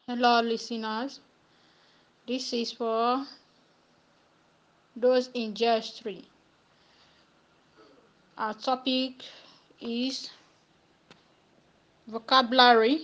Hello, listeners. This is for those in J3. Our topic is vocabulary.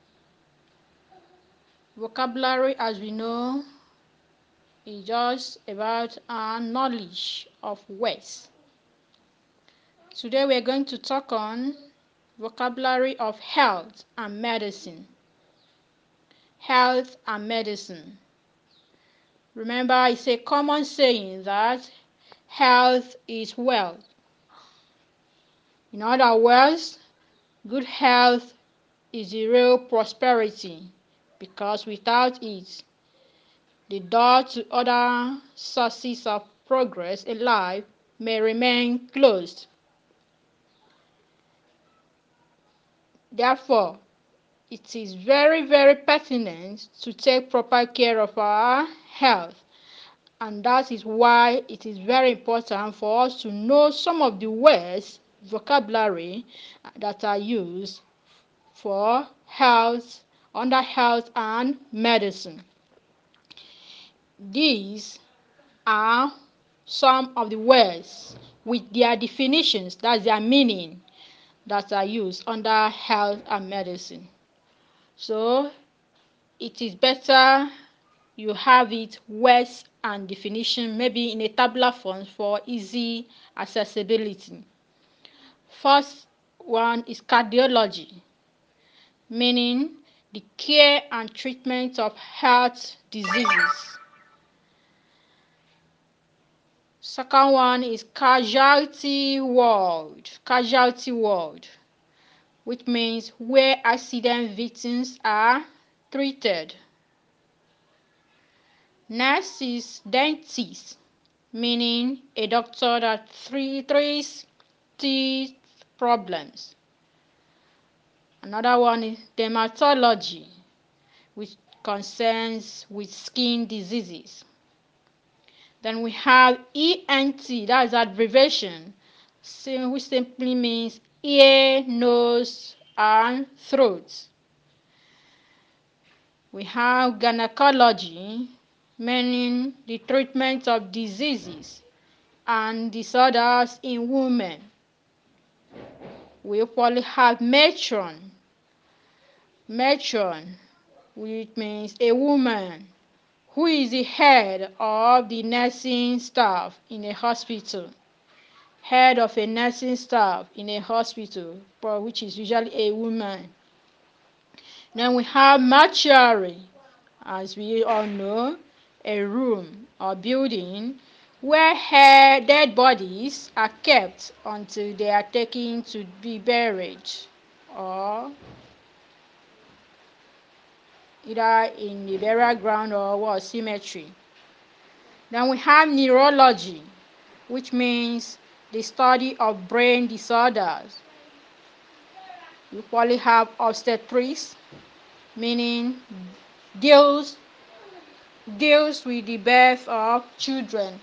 Vocabulary, as we know, is just about our knowledge of words. Today, we are going to talk on vocabulary of health and medicine. Health and medicine. Remember, it's a common saying that health is wealth. In other words, good health is the real prosperity, because without it, the door to other sources of progress in life may remain closed. Therefore, it is very, very pertinent to take proper care of our health, and that is why it is very important for us to know some of the words, vocabulary that are used for health, under health and medicine. These are some of the words with their definitions, that's their meaning, that are used under health and medicine. So it is better you have it words and definition, maybe in a tabular form for easy accessibility. First one is cardiology, meaning the care and treatment of heart diseases. Second one is casualty ward. Casualty ward, which means where accident victims are treated. Next is dentist, meaning a doctor that treats teeth problems. Another one is dermatology, which concerns with skin diseases. Then we have ENT, that's abbreviation, which simply means ear, nose, and throat. We have gynecology, meaning the treatment of diseases and disorders in women. We equally have matron, which means a woman who is the head of the nursing staff in a hospital. Head of a nursing staff in a hospital, which is usually a woman. Then we have mortuary, as we all know, a room or building where dead bodies are kept until they are taken to be buried, or either in the burial ground or cemetery. Then we have neurology, which means the study of brain disorders. We equally have obstetrics, meaning deals with the birth of children.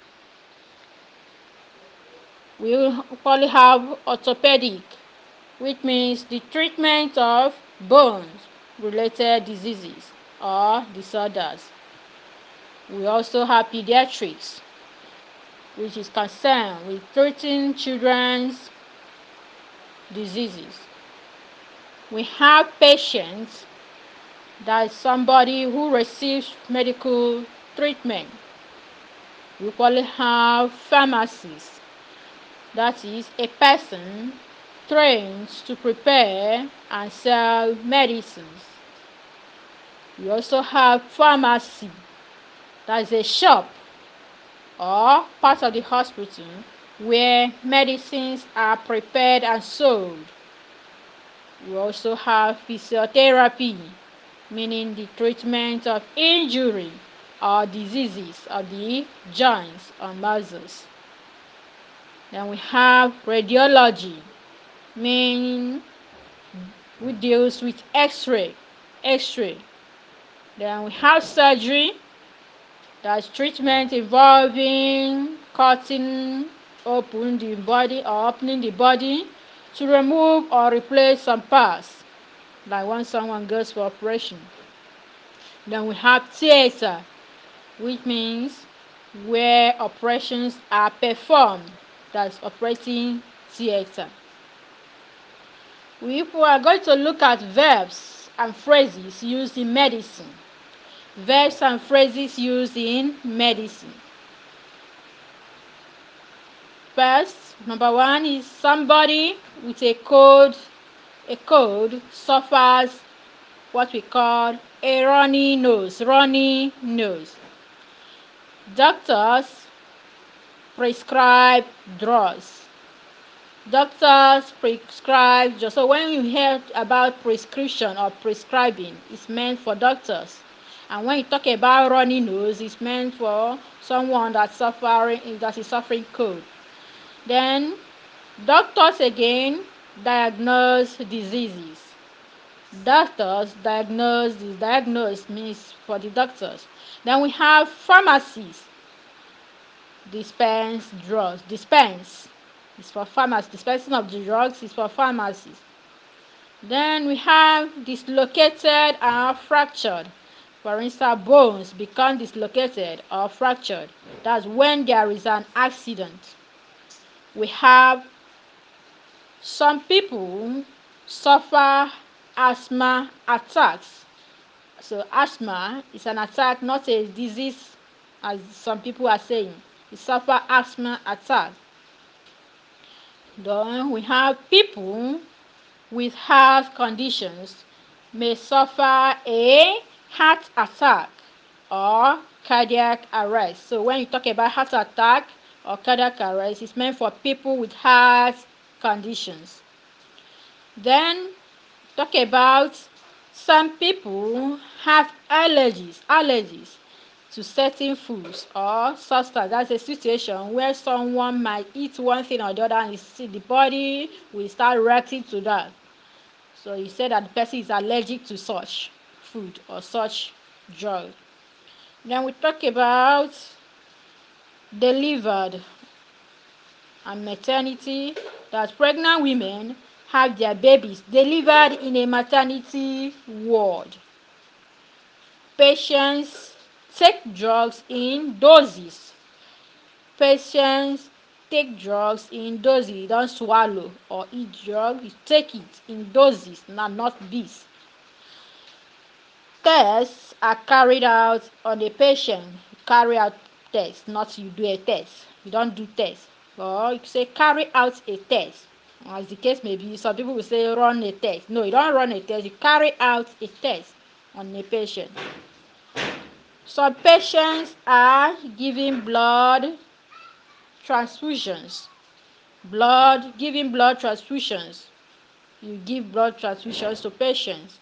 We equally have orthopedic, which means the treatment of bones related diseases or disorders. We also have pediatrics, which is concerned with treating children's diseases. We have patients, that is somebody who receives medical treatment. We equally have pharmacists, that is a person trained to prepare and sell medicines. We also have pharmacy, that is a shop or part of the hospital where medicines are prepared and sold. We also have physiotherapy, meaning the treatment of injury or diseases of the joints or muscles. Then we have radiology, meaning we deals with X-ray. Then we have surgery, that's treatment involving cutting open the body or opening the body to remove or replace some parts, like when someone goes for operation. Then we have theater, which means where operations are performed. That's operating theater. We are going to look at verbs and phrases used in medicine. Verbs and phrases used in medicine. First, number one is somebody with a cold suffers what we call a runny nose. Runny nose. Doctors prescribe drugs. Doctors prescribe drugs. So when you hear about prescription or prescribing, it's meant for doctors. And when you talk about runny nose, it's meant for someone that is suffering cold. Then doctors again diagnose diseases. Doctors diagnose this. Diagnose means for the doctors. Then we have pharmacies dispense drugs. Dispense is for pharmacy. Dispensing of the drugs is for pharmacies. Then we have dislocated and fractured. For instance, bones become dislocated or fractured. That's when there is an accident. We have some people suffer asthma attacks. So asthma is an attack, not a disease, as some people are saying. You suffer asthma attack. Then we have people with heart conditions may suffer a heart attack or cardiac arrest. So when you talk about heart attack or cardiac arrest, it's meant for people with heart conditions. Then talk about some people have allergies to certain foods or substance. That's a situation where someone might eat one thing or the other and the body will start reacting to that. So you say that the person is allergic to such food or such drug. Then we talk about delivered and maternity, that pregnant women have their babies delivered in a maternity ward. Patients take drugs in doses. Patients take drugs in doses. You don't swallow or eat drug, you take it in doses, not bees. Tests are carried out on a patient. You carry out tests, not you do a test. You don't do tests. Or you say carry out a test. As the case may be, some people will say run a test. No, you don't run a test, you carry out a test on a patient. Some patients are giving blood transfusions. Giving blood transfusions. You give blood transfusions to patients.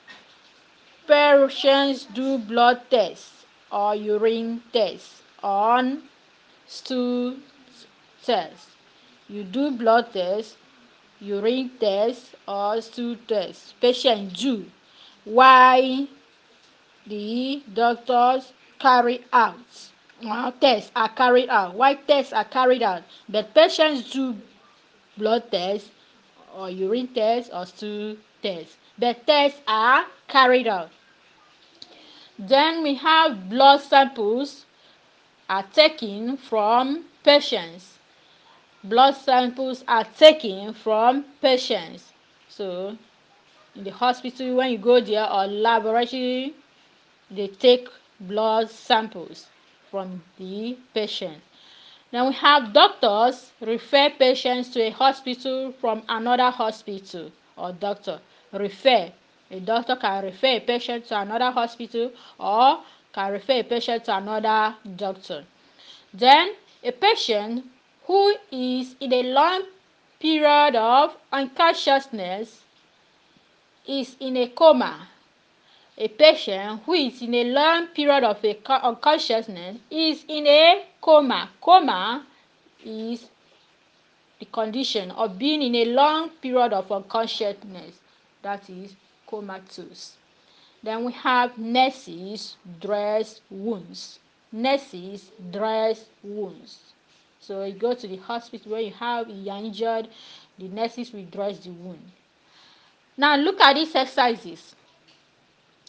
Patients do blood tests or urine tests on stool tests. You do blood tests, urine tests, or stool tests. Patients do. Why the doctors carry out? Tests are carried out. Why tests are carried out? But patients do blood tests or urine tests or stool tests. But tests are carried out. Then we have blood samples are taken from patients. Blood samples are taken from patients. So in the hospital, when you go there, or laboratory, they take blood samples from the patient. Then we have doctors refer patients to a hospital from another hospital, or doctor refer. A doctor can refer a patient to another hospital or can refer a patient to another doctor. Then a patient who is in a long period of unconsciousness is in a coma. A patient who is in a long period of unconsciousness is in a coma. Coma is the condition of being in a long period of unconsciousness, that is comatose. Then we have nurses dress wounds. Nurses dress wounds. So you go to the hospital where you are injured, the nurses will dress the wound. Now look at these exercises.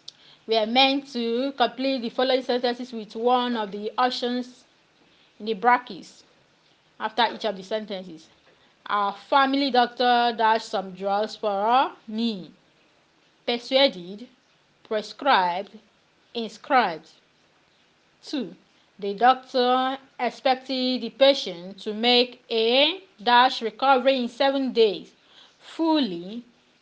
We are meant to complete the following sentences with one of the options in the brackets after each of the sentences. Our family doctor dashed some drugs for me. Persuaded, prescribed, inscribed. 2. The doctor expected the patient to make a dash recovery in 7 days. Fully,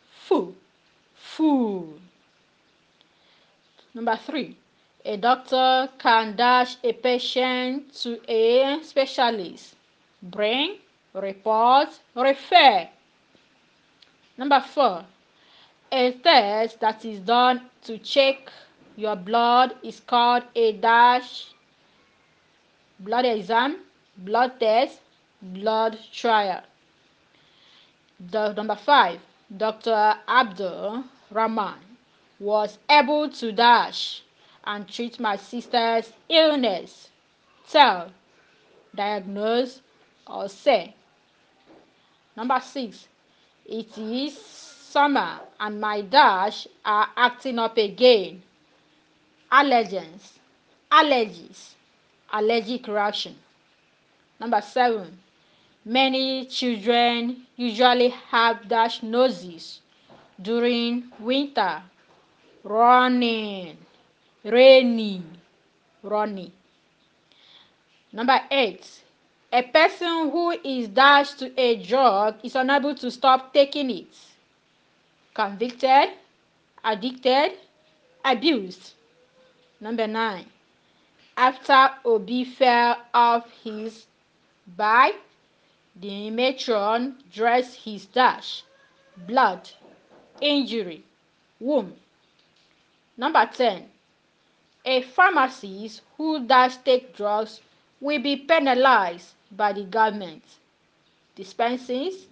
full. Number 3. A doctor can dash a patient to a specialist. Bring, report, refer. Number 4. A test that is done to check your blood is called a dash blood exam, blood test, blood trial. Number 5. Dr. Abdul Rahman was able to dash and treat my sister's illness. Tell, diagnose, or say. Number 6. It is summer and my dash are acting up again. Allergens, allergies, allergic reaction. Number 7. Many children usually have dash noses during winter. Running, rainy, runny. Number 8. A person who is dashed to a drug is unable to stop taking it. Convicted, addicted, abused. Number 9. After Obi fell off his bike, the matron dressed his dash, blood, injury, womb. Number 10. A pharmacist who does take drugs will be penalized by the government. Dispenses,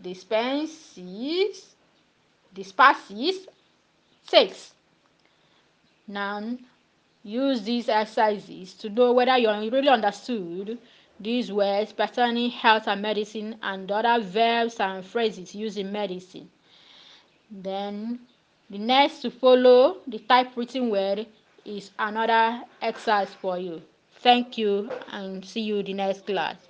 takes. Now, use these exercises to know whether you really understood these words pertaining health and medicine and other verbs and phrases used in medicine. Then, the next to follow the typewritten word is another exercise for you. Thank you and see you in the next class.